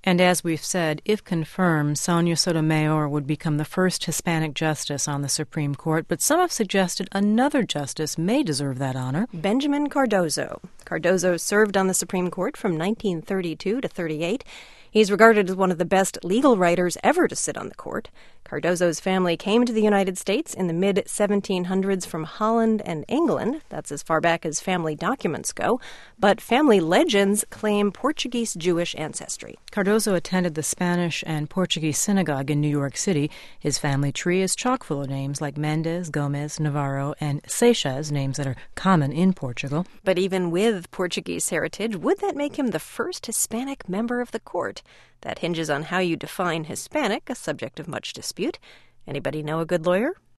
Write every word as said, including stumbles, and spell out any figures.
And as we've said, if confirmed, Sonia Sotomayor would become the first Hispanic justice on the Supreme Court, but some have suggested another justice may deserve that honor. Benjamin Cardozo. Cardozo served on the Supreme Court from nineteen thirty-two to thirty-eight. He's regarded as one of the best legal writers ever to sit on the court. Cardozo's family came to the United States in the mid seventeen hundreds from Holland and England. That's as far back as family documents go. But family legends claim Portuguese Jewish ancestry. Cardozo attended the Spanish and Portuguese synagogue in New York City. His family tree is chock full of names like Mendes, Gomez, Navarro, and Seixas, names that are common in Portugal. But even with Portuguese heritage, would that make him the first Hispanic member of the court? That hinges on how you define Hispanic, a subject of much dispute. Anybody know a good lawyer?